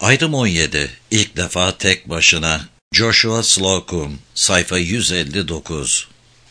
Ayrım 17. İlk defa tek başına. Joshua Slocum. Sayfa 159.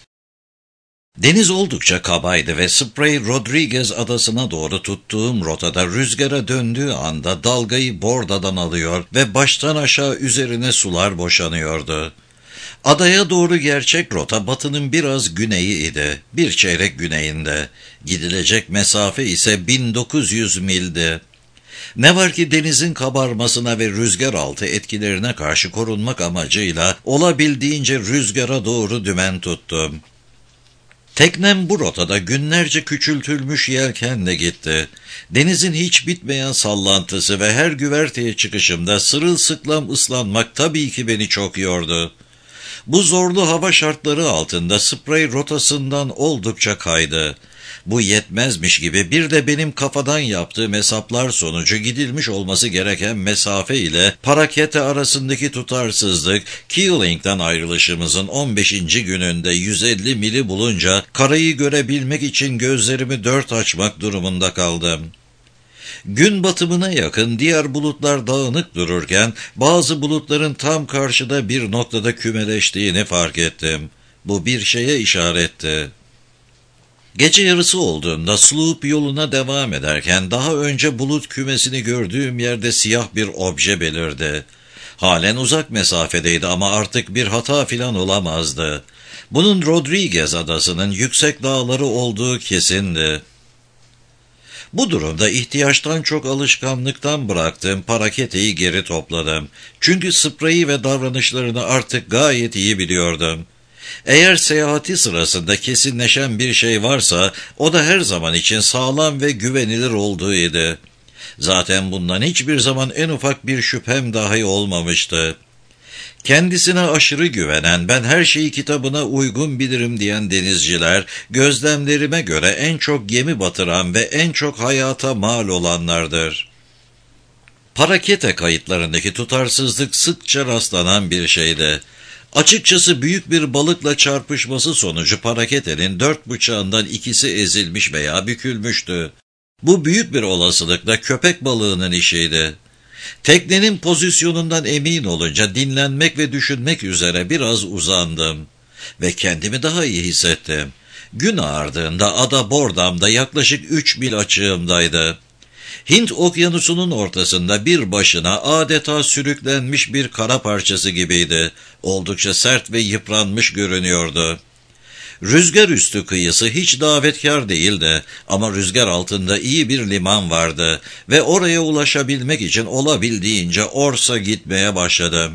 Deniz oldukça kabaydı ve Spray Rodriguez adasına doğru tuttuğum rotada rüzgara döndüğü anda dalgayı bordadan alıyor ve baştan aşağı üzerine sular boşanıyordu. Adaya doğru gerçek rota batının biraz güneyi idi, bir çeyrek güneyinde. Gidilecek mesafe ise 1900 mildi. Ne var ki denizin kabarmasına ve rüzgar altı etkilerine karşı korunmak amacıyla olabildiğince rüzgara doğru dümen tuttum. Teknem bu rotada günlerce küçültülmüş yelkenle gitti. Denizin hiç bitmeyen sallantısı ve her güverteye çıkışımda sırılsıklam ıslanmak tabii ki beni çok yordu. Bu zorlu hava şartları altında Spray rotasından oldukça kaydı. Bu yetmezmiş gibi bir de benim kafadan yaptığım hesaplar sonucu gidilmiş olması gereken mesafe ile Parakete arasındaki tutarsızlık, Keeling'den ayrılışımızın 15. gününde 150 mili bulunca karayı görebilmek için gözlerimi dört açmak durumunda kaldım. Gün batımına yakın diğer bulutlar dağınık dururken bazı bulutların tam karşıda bir noktada kümeleştiğini fark ettim. Bu bir şeye işaretti. Gece yarısı olduğunda sloop yoluna devam ederken daha önce bulut kümesini gördüğüm yerde siyah bir obje belirdi. Halen uzak mesafedeydi ama artık bir hata filan olamazdı. Bunun Rodriguez adasının yüksek dağları olduğu kesindi. Bu durumda ihtiyaçtan çok alışkanlıktan bıraktığım Parakete'yi geri topladım. Çünkü Spray'i ve davranışlarını artık gayet iyi biliyordum. Eğer seyahati sırasında kesinleşen bir şey varsa o da her zaman için sağlam ve güvenilir olduğuydu. Zaten bundan hiçbir zaman en ufak bir şüphem dahi olmamıştı. Kendisine aşırı güvenen, ben her şeyi kitabına uygun bilirim diyen denizciler, gözlemlerime göre en çok gemi batıran ve en çok hayata mal olanlardır. Parakete kayıtlarındaki tutarsızlık sıkça rastlanan bir şeydi. Açıkçası büyük bir balıkla çarpışması sonucu Parakete'nin 4 bıçağından ikisi ezilmiş veya bükülmüştü. Bu büyük bir olasılıkla köpek balığının işiydi. Teknenin pozisyonundan emin olunca dinlenmek ve düşünmek üzere biraz uzandım ve kendimi daha iyi hissettim. Gün ağardığında ada bordamda yaklaşık 3 mil açığımdaydı. Hint okyanusunun ortasında bir başına adeta sürüklenmiş bir kara parçası gibiydi. Oldukça sert ve yıpranmış görünüyordu. Rüzgar üstü kıyısı hiç davetkar değildi ama rüzgar altında iyi bir liman vardı ve oraya ulaşabilmek için olabildiğince orsa gitmeye başladım.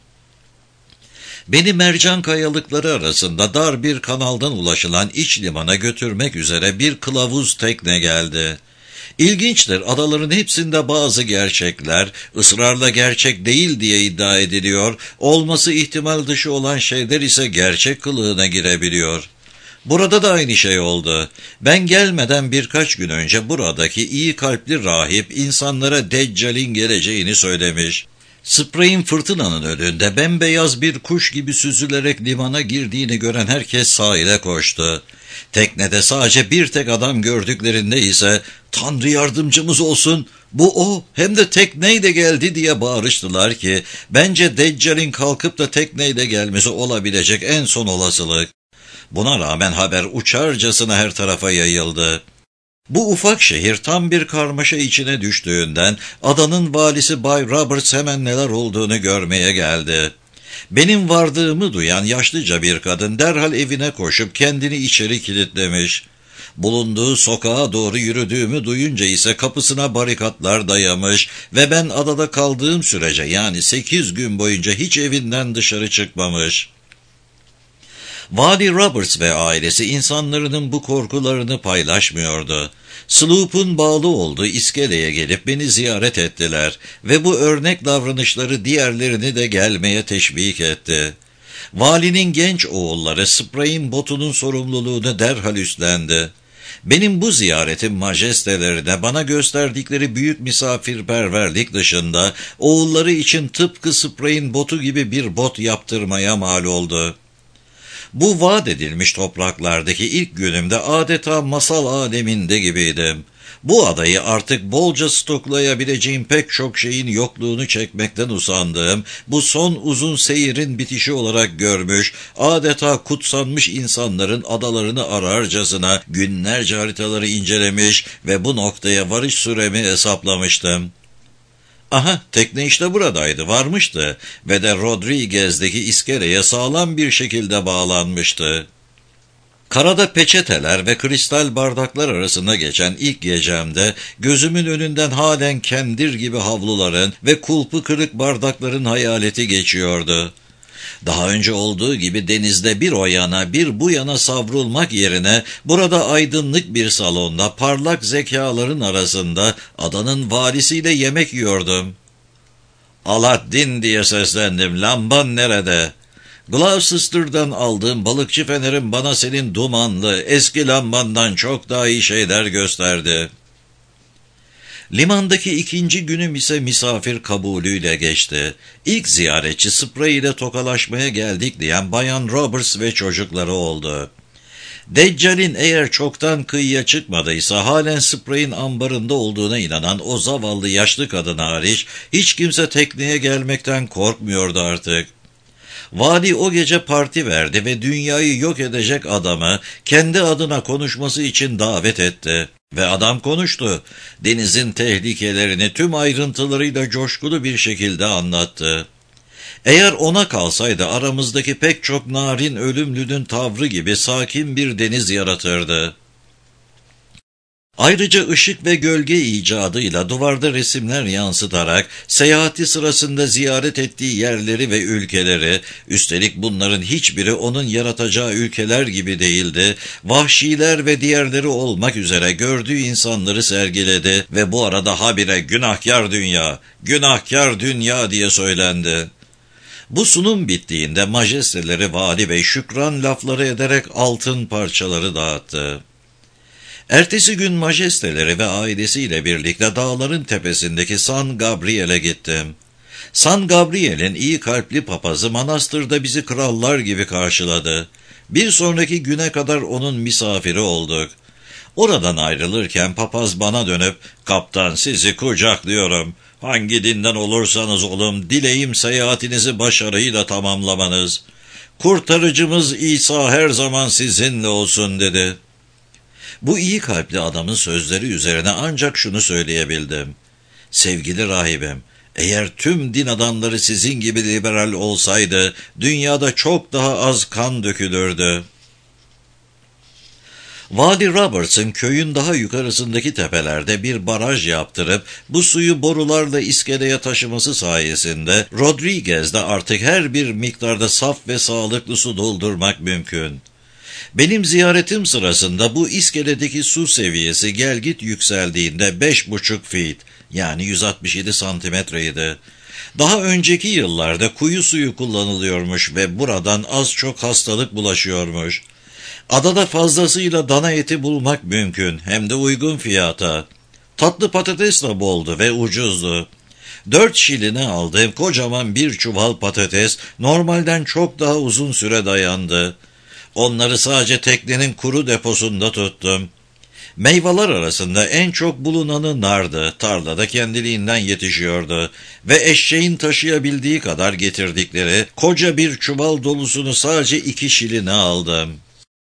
Beni mercan kayalıkları arasında dar bir kanaldan ulaşılan iç limana götürmek üzere bir kılavuz tekne geldi. İlginçtir, adaların hepsinde bazı gerçekler ısrarla gerçek değil diye iddia ediliyor, olması ihtimal dışı olan şeyler ise gerçek kılığına girebiliyor. Burada da aynı şey oldu. Ben gelmeden birkaç gün önce buradaki iyi kalpli rahip insanlara Deccal'in geleceğini söylemiş. Spray'in fırtınanın önünde bembeyaz bir kuş gibi süzülerek limana girdiğini gören herkes sahile koştu. Teknede sadece bir tek adam gördüklerinde ise "Tanrı yardımcımız olsun, bu o, hem de tekneyle geldi" diye bağırıştılar ki bence Deccal'in kalkıp da tekneyle gelmesi olabilecek en son olasılık. Buna rağmen haber uçarcasına her tarafa yayıldı. Bu ufak şehir tam bir karmaşa içine düştüğünden adanın valisi Bay Roberts hemen neler olduğunu görmeye geldi. Benim vardığımı duyan yaşlıca bir kadın derhal evine koşup kendini içeri kilitlemiş. Bulunduğu sokağa doğru yürüdüğümü duyunca ise kapısına barikatlar dayamış ve ben adada kaldığım sürece yani 8 gün boyunca hiç evinden dışarı çıkmamış. Vali Roberts ve ailesi insanların bu korkularını paylaşmıyordu. Sloop'un bağlı olduğu iskeleye gelip beni ziyaret ettiler ve bu örnek davranışları diğerlerini de gelmeye teşvik etti. Valinin genç oğulları Spray'in botunun sorumluluğunu derhal üstlendi. Benim bu ziyaretim majestelerine bana gösterdikleri büyük misafirperverlik dışında oğulları için tıpkı Spray'in botu gibi bir bot yaptırmaya mal oldu. Bu vaat edilmiş topraklardaki ilk günümde adeta masal aleminde gibiydim. Bu adayı artık bolca stoklayabileceğim pek çok şeyin yokluğunu çekmekten usandığım, bu son uzun seyirin bitişi olarak görmüş, adeta kutsanmış insanların adalarını ararcasına günlerce haritaları incelemiş ve bu noktaya varış süremi hesaplamıştım. Aha, tekne işte buradaydı, varmıştı ve de Rodriguez'deki iskeleye sağlam bir şekilde bağlanmıştı. Karada peçeteler ve kristal bardaklar arasında geçen ilk gecemde gözümün önünden halen kendir gibi havluların ve kulpu kırık bardakların hayaleti geçiyordu. Daha önce olduğu gibi denizde bir o yana bir bu yana savrulmak yerine burada aydınlık bir salonda parlak zekaların arasında adanın valisiyle yemek yiyordum. "Aladdin," diye seslendim, "lamban nerede?" Gloucester'dan aldığım balıkçı fenerim bana senin dumanlı, eski lambandan çok daha iyi şeyler gösterdi. Limandaki ikinci günüm ise misafir kabulüyle geçti. İlk ziyaretçi Spray ile tokalaşmaya geldik diyen Bayan Roberts ve çocukları oldu. Deccal'in eğer çoktan kıyıya çıkmadıysa halen Spray'in ambarında olduğuna inanan o zavallı yaşlı kadın hariç hiç kimse tekneye gelmekten korkmuyordu artık. Vali o gece parti verdi ve dünyayı yok edecek adamı kendi adına konuşması için davet etti. Ve adam konuştu. Denizin tehlikelerini tüm ayrıntılarıyla coşkulu bir şekilde anlattı. Eğer ona kalsaydı aramızdaki pek çok narin ölümlünün tavrı gibi sakin bir deniz yaratırdı. Ayrıca ışık ve gölge icadıyla duvarda resimler yansıtarak seyahati sırasında ziyaret ettiği yerleri ve ülkeleri, üstelik bunların hiçbiri onun yaratacağı ülkeler gibi değildi, vahşiler ve diğerleri olmak üzere gördüğü insanları sergiledi ve bu arada habire "günahkar dünya, günahkar dünya" diye söylendi. Bu sunum bittiğinde majesteleri vali bey şükran lafları ederek altın parçaları dağıttı. Ertesi gün majesteleri ve ailesiyle birlikte dağların tepesindeki San Gabriel'e gittim. San Gabriel'in iyi kalpli papazı manastırda bizi krallar gibi karşıladı. Bir sonraki güne kadar onun misafiri olduk. Oradan ayrılırken papaz bana dönüp, "Kaptan, sizi kucaklıyorum. Hangi dinden olursanız olun, dileğim seyahatinizi başarıyla tamamlamanız. Kurtarıcımız İsa her zaman sizinle olsun," dedi. Bu iyi kalpli adamın sözleri üzerine ancak şunu söyleyebildim: "Sevgili rahibim, eğer tüm din adamları sizin gibi liberal olsaydı, dünyada çok daha az kan dökülürdü." Vali Roberts'ın köyün daha yukarısındaki tepelerde bir baraj yaptırıp bu suyu borularla iskeleye taşıması sayesinde Rodriguez'de artık her bir miktarda saf ve sağlıklı su doldurmak mümkün. Benim ziyaretim sırasında bu iskeledeki su seviyesi gelgit yükseldiğinde 5,5 feet yani 167 santimetreydi. Daha önceki yıllarda kuyu suyu kullanılıyormuş ve buradan az çok hastalık bulaşıyormuş. Adada fazlasıyla dana eti bulmak mümkün, hem de uygun fiyata. Tatlı patates de boldu ve ucuzdu. 4 şiline aldığım kocaman bir çuval patates normalden çok daha uzun süre dayandı. Onları sadece teknenin kuru deposunda tuttum. Meyveler arasında en çok bulunanı nardı. Tarlada kendiliğinden yetişiyordu ve eşeğin taşıyabildiği kadar getirdikleri koca bir çuval dolusunu sadece 2 şiline aldım.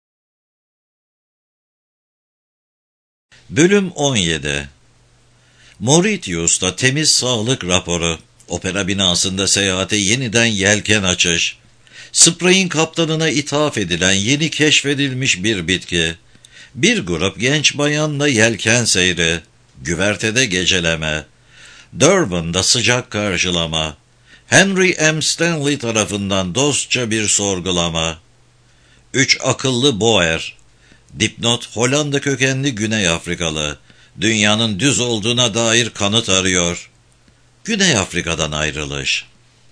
Bölüm 17. Mauritius'ta temiz sağlık raporu. Opera binasında seyahate yeniden yelken açış. Spray'in kaptanına ithaf edilen yeni keşfedilmiş bir bitki. Bir grup genç bayanla yelken seyri. Güvertede geceleme. Durban'da sıcak karşılama. Henry M. Stanley tarafından dostça bir sorgulama. 3 akıllı boğer. Dipnot: Hollanda kökenli Güney Afrikalı. Dünyanın düz olduğuna dair kanıt arıyor. Güney Afrika'dan ayrılış.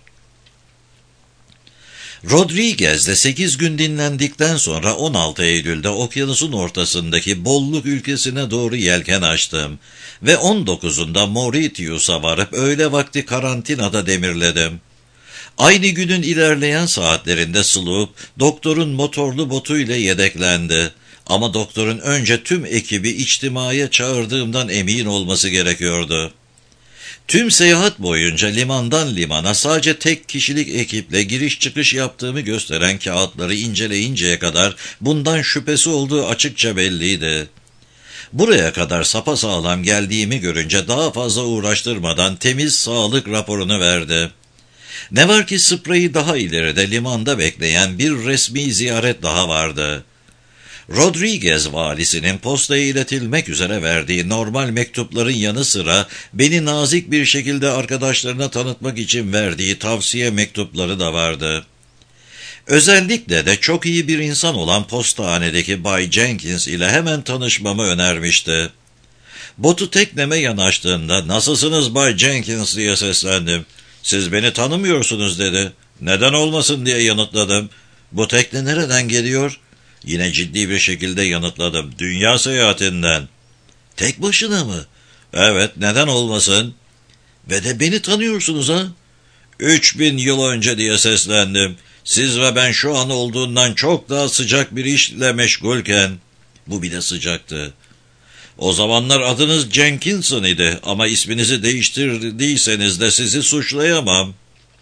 Rodriguez'de 8 gün dinlendikten sonra 16 Eylül'de okyanusun ortasındaki bolluk ülkesine doğru yelken açtım ve 19'unda Mauritius'a varıp öğle vakti karantinada demirledim. Aynı günün ilerleyen saatlerinde sloop doktorun motorlu botuyla yedeklendi. Ama doktorun önce tüm ekibi içtimaya çağırdığımdan emin olması gerekiyordu. Tüm seyahat boyunca limandan limana sadece tek kişilik ekiple giriş çıkış yaptığımı gösteren kağıtları inceleyinceye kadar bundan şüphesi olduğu açıkça belliydi. Buraya kadar sapasağlam geldiğimi görünce daha fazla uğraştırmadan temiz sağlık raporunu verdi. Ne var ki Spraye'i daha ileride limanda bekleyen bir resmi ziyaret daha vardı. Rodriguez valisinin postaya iletilmek üzere verdiği normal mektupların yanı sıra beni nazik bir şekilde arkadaşlarına tanıtmak için verdiği tavsiye mektupları da vardı. Özellikle de çok iyi bir insan olan postahanedeki Bay Jenkins ile hemen tanışmamı önermişti. Botu tekneme yanaştığında "Nasılsınız Bay Jenkins?" diye seslendim. "Siz beni tanımıyorsunuz," dedi. "Neden olmasın?" diye yanıtladım. "Bu tekne nereden geliyor?" Yine ciddi bir şekilde yanıtladım. "Dünya seyahatinden." "Tek başına mı?" "Evet, neden olmasın?" "Ve de beni tanıyorsunuz ha?" 3000 yıl önce diye seslendim. "Siz ve ben şu an olduğundan çok daha sıcak bir işle meşgulken." Bu bile sıcaktı. "O zamanlar adınız Jenkinson idi ama isminizi değiştirdiyseniz de sizi suçlayamam."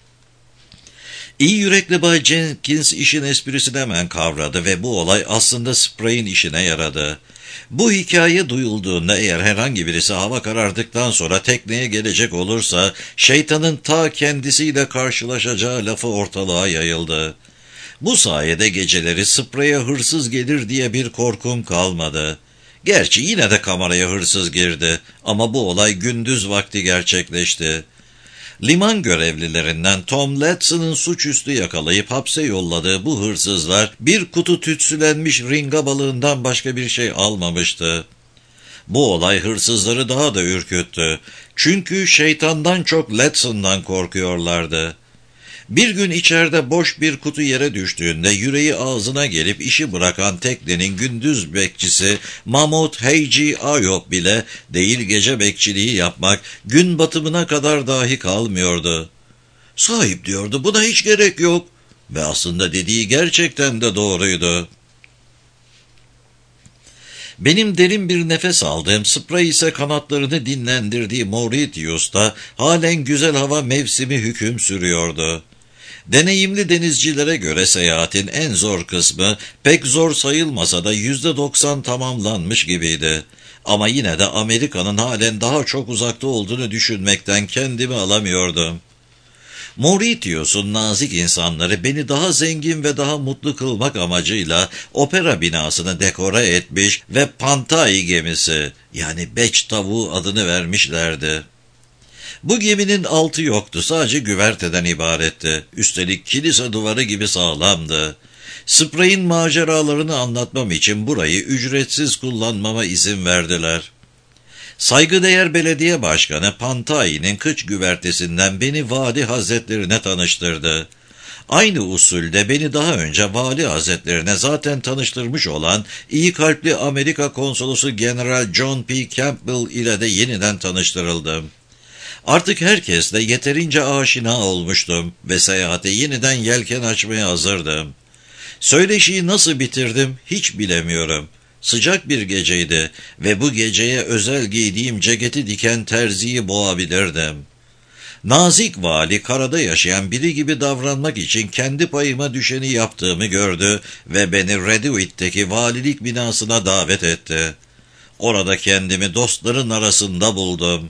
İyi yürekli Bay Jenkins işin esprisini hemen kavradı ve bu olay aslında Spraye'in işine yaradı. Bu hikaye duyulduğunda eğer herhangi birisi hava karardıktan sonra tekneye gelecek olursa şeytanın ta kendisiyle karşılaşacağı lafı ortalığa yayıldı. Bu sayede geceleri Spraye'ye hırsız gelir diye bir korkum kalmadı. Gerçi yine de kameraya hırsız girdi ama bu olay gündüz vakti gerçekleşti. Liman görevlilerinden Tom Ladson'ın suçüstü yakalayıp hapse yolladığı bu hırsızlar bir kutu tütsülenmiş ringa balığından başka bir şey almamıştı. Bu olay hırsızları daha da ürküttü. Çünkü şeytandan çok Ladson'dan korkuyorlardı. Bir gün içeride boş bir kutu yere düştüğünde yüreği ağzına gelip işi bırakan teknenin gündüz bekçisi Mahmut Heyci Ayop bile değil gece bekçiliği yapmak gün batımına kadar dahi kalmıyordu. Sahip diyordu, "Buna hiç gerek yok." Ve aslında dediği gerçekten de doğruydu. Benim derin bir nefes aldığım, Spraye ise kanatlarını dinlendirdiği Mauritius'ta halen güzel hava mevsimi hüküm sürüyordu. Deneyimli denizcilere göre seyahatin en zor kısmı pek zor sayılmasa da %90 tamamlanmış gibiydi. Ama yine de Amerika'nın halen daha çok uzakta olduğunu düşünmekten kendimi alamıyordum. Mauritius'un nazik insanları beni daha zengin ve daha mutlu kılmak amacıyla opera binasını dekore etmiş ve Pantai gemisi yani beç tavuğu adını vermişlerdi. Bu geminin altı yoktu, sadece güverteden ibaretti. Üstelik kilise duvarı gibi sağlamdı. Spraye'in maceralarını anlatmam için burayı ücretsiz kullanmama izin verdiler. Saygıdeğer belediye başkanı Pantai'nin kıç güvertesinden beni vali hazretlerine tanıştırdı. Aynı usulde beni daha önce vali hazretlerine zaten tanıştırmış olan iyi kalpli Amerika konsolosu General John P. Campbell ile de yeniden tanıştırıldım. Artık herkesle yeterince aşina olmuştum ve seyahate yeniden yelken açmaya hazırdım. Söyleşiyi nasıl bitirdim hiç bilemiyorum. Sıcak bir geceydi ve bu geceye özel giydiğim ceketi diken terziyi boğabilirdim. Nazik vali karada yaşayan biri gibi davranmak için kendi payıma düşeni yaptığımı gördü ve beni Redwood'deki valilik binasına davet etti. Orada kendimi dostların arasında buldum.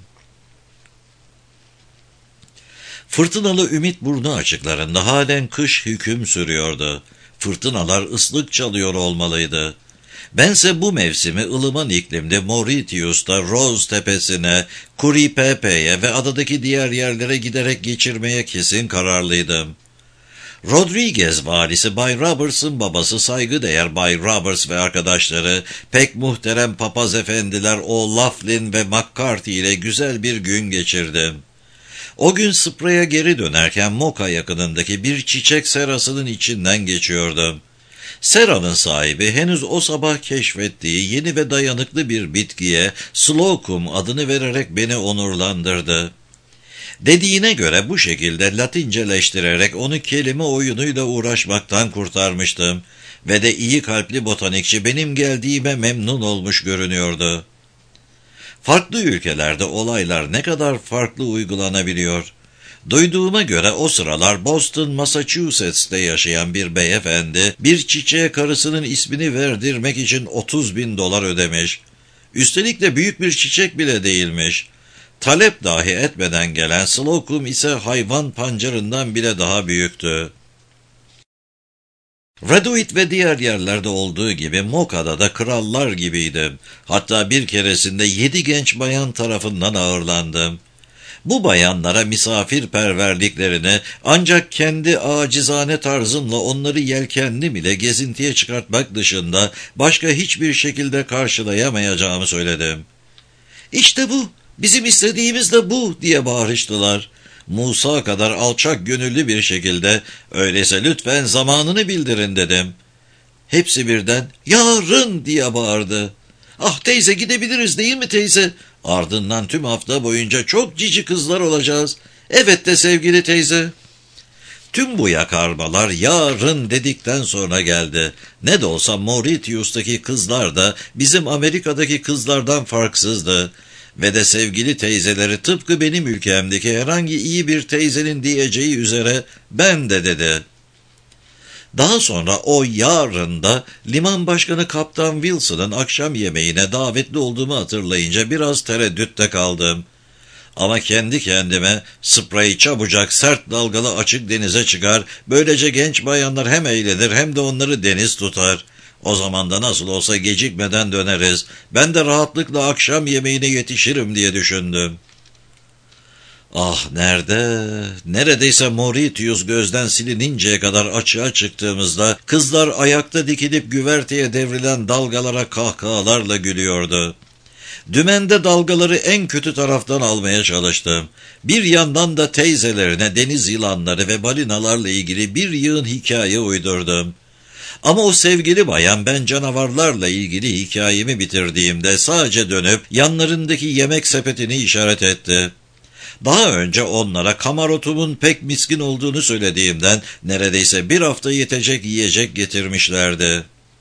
Fırtınalı Ümitburnu açıklarında halen kış hüküm sürüyordu. Fırtınalar ıslık çalıyor olmalıydı. Bense bu mevsimi ılıman iklimde Mauritius'ta Rose Tepesi'ne, Kuripepe'ye ve adadaki diğer yerlere giderek geçirmeye kesin kararlıydım. Rodriguez valisi Bay Roberts'ın babası saygıdeğer Bay Roberts ve arkadaşları pek muhterem papaz efendiler O'Laughlin ve McCarthy ile güzel bir gün geçirdim. O gün Spraye'ye geri dönerken Moka yakınındaki bir çiçek serasının içinden geçiyordum. Seranın sahibi henüz o sabah keşfettiği yeni ve dayanıklı bir bitkiye Slocum adını vererek beni onurlandırdı. Dediğine göre bu şekilde Latinceleştirerek onu kelime oyunuyla uğraşmaktan kurtarmıştım ve de iyi kalpli botanikçi benim geldiğime memnun olmuş görünüyordu. Farklı ülkelerde olaylar ne kadar farklı uygulanabiliyor. Duyduğuma göre o sıralar Boston, Massachusetts'te yaşayan bir beyefendi bir çiçeğe karısının ismini verdirmek için $30.000 ödemiş. Üstelik de büyük bir çiçek bile değilmiş. Talep dahi etmeden gelen Slocum ise hayvan pancarından bile daha büyüktü. Redoit ve diğer yerlerde olduğu gibi Moka'da da krallar gibiydim. Hatta bir keresinde 7 genç bayan tarafından ağırlandım. Bu bayanlara misafirperverliklerini ancak kendi acizane tarzımla onları yelkenlim ile gezintiye çıkartmak dışında başka hiçbir şekilde karşılayamayacağımı söyledim. "İşte bu, bizim istediğimiz de bu," diye bağırıştılar. Musa kadar alçak gönüllü bir şekilde, "Öyleyse lütfen zamanını bildirin," dedim. Hepsi birden "Yarın!" diye bağırdı. "Ah teyze, gidebiliriz değil mi teyze? Ardından tüm hafta boyunca çok cici kızlar olacağız." "Evet de sevgili teyze." Tüm bu yakarmalar yarın dedikten sonra geldi. Ne de olsa Mauritius'taki kızlar da bizim Amerika'daki kızlardan farksızdı. Ve de sevgili teyzeleri tıpkı benim ülkemdeki herhangi iyi bir teyzenin diyeceği üzere "ben de" dedi. Daha sonra o yarın da liman başkanı Kaptan Wilson'ın akşam yemeğine davetli olduğumu hatırlayınca biraz tereddütte kaldım. Ama kendi kendime "Spray çabucak sert dalgalı açık denize çıkar, böylece genç bayanlar hem eğlenir hem de onları deniz tutar. O zaman da nasıl olsa gecikmeden döneriz, ben de rahatlıkla akşam yemeğine yetişirim" diye düşündüm. Ah nerede? Neredeyse Mauritius gözden silininceye kadar açığa çıktığımızda kızlar ayakta dikilip güverteye devrilen dalgalara kahkahalarla gülüyordu. Dümende dalgaları en kötü taraftan almaya çalıştım. Bir yandan da teyzelerine deniz yılanları ve balinalarla ilgili bir yığın hikaye uydurdum. Ama o sevgili bayan ben canavarlarla ilgili hikayemi bitirdiğimde sadece dönüp yanlarındaki yemek sepetini işaret etti. Daha önce onlara kamarotumun pek miskin olduğunu söylediğimden neredeyse bir hafta yetecek yiyecek getirmişlerdi.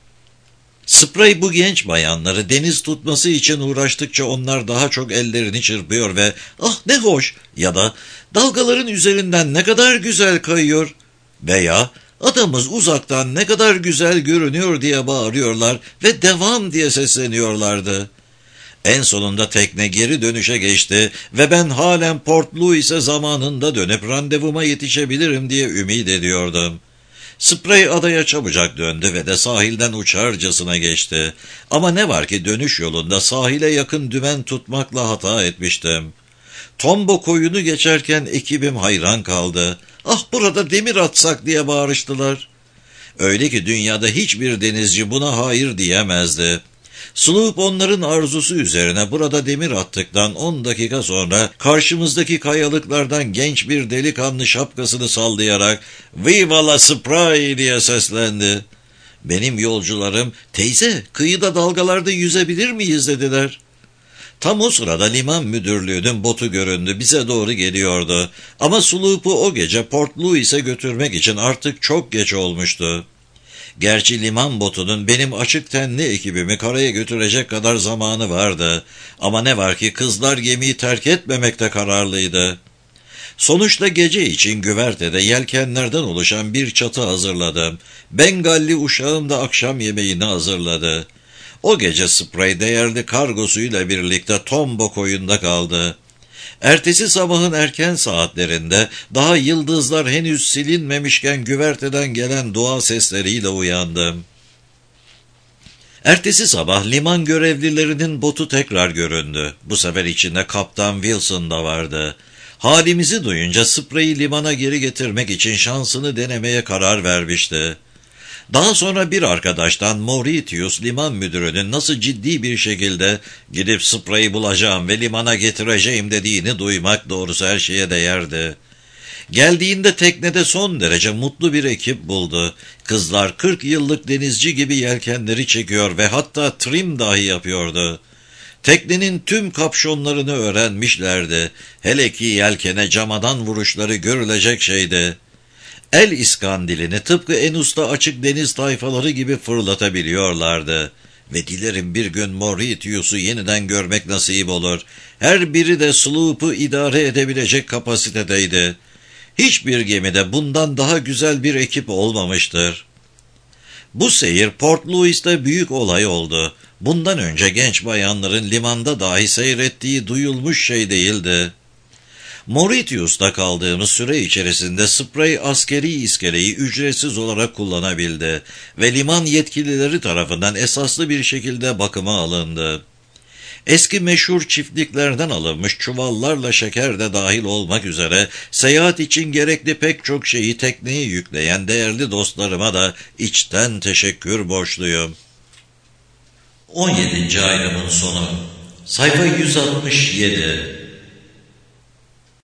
Spray bu genç bayanları deniz tutması için uğraştıkça onlar daha çok ellerini çırpıyor ve "ah ne hoş" ya da "dalgaların üzerinden ne kadar güzel kayıyor" veya "adamız uzaktan ne kadar güzel görünüyor" diye bağırıyorlar ve "devam" diye sesleniyorlardı. En sonunda tekne geri dönüşe geçti ve ben halen Port Louis'e zamanında dönüp randevuma yetişebilirim diye ümit ediyordum. Spray adaya çabucak döndü ve de sahilden uçarcasına geçti. Ama ne var ki dönüş yolunda sahile yakın dümen tutmakla hata etmiştim. Tombo koyunu geçerken ekibim hayran kaldı. "Ah burada demir atsak" diye bağırıştılar. Öyle ki dünyada hiçbir denizci buna hayır diyemezdi. Sloop onların arzusu üzerine burada demir attıktan 10 dakika sonra karşımızdaki kayalıklardan genç bir delikanlı şapkasını sallayarak "Viva la Spray" diye seslendi. Benim yolcularım "teyze, kıyıda dalgalarda yüzebilir miyiz?" dediler. Tam o sırada liman müdürlüğünün botu göründü, bize doğru geliyordu. Ama Sloop'u o gece Port Louis'e götürmek için artık çok geç olmuştu. Gerçi liman botunun benim açık tenli ekibimi karaya götürecek kadar zamanı vardı. Ama ne var ki kızlar gemiyi terk etmemekte kararlıydı. Sonuçta gece için güvertede yelkenlerden oluşan bir çatı hazırladım. Bengalli uşağım da akşam yemeğini hazırladı. O gece Spray değerli kargosuyla birlikte Tombo koyunda kaldı. Ertesi sabahın erken saatlerinde daha yıldızlar henüz silinmemişken güverteden gelen dua sesleriyle uyandım. Ertesi sabah liman görevlilerinin botu tekrar göründü. Bu sefer içinde Kaptan Wilson da vardı. Halimizi duyunca Spray'i limana geri getirmek için şansını denemeye karar vermişti. Daha sonra bir arkadaştan Mauritius liman müdürünün nasıl ciddi bir şekilde "gidip Spray'i bulacağım ve limana getireceğim" dediğini duymak doğrusu her şeye değerdi. Geldiğinde teknede son derece mutlu bir ekip buldu. Kızlar 40 yıllık denizci gibi yelkenleri çekiyor ve hatta trim dahi yapıyordu. Teknenin tüm kapşonlarını öğrenmişlerdi. Hele ki yelkene camadan vuruşları görülecek şeydi. El iskandilini tıpkı en usta açık deniz tayfaları gibi fırlatabiliyorlardı. Ve dilerim bir gün Mauritius'u yeniden görmek nasip olur. Her biri de sloop'u idare edebilecek kapasitedeydi. Hiçbir gemide bundan daha güzel bir ekip olmamıştır. Bu seyir Port Louis'te büyük olay oldu. Bundan önce genç bayanların limanda dahi seyrettiği duyulmuş şey değildi. Mauritius'ta kaldığımız süre içerisinde Spray askeri iskeleyi ücretsiz olarak kullanabildi ve liman yetkilileri tarafından esaslı bir şekilde bakıma alındı. Eski meşhur çiftliklerden alınmış çuvallarla şeker de dahil olmak üzere seyahat için gerekli pek çok şeyi tekneye yükleyen değerli dostlarıma da içten teşekkür borçluyum. 17. ayrımın sonu. Sayfa 167.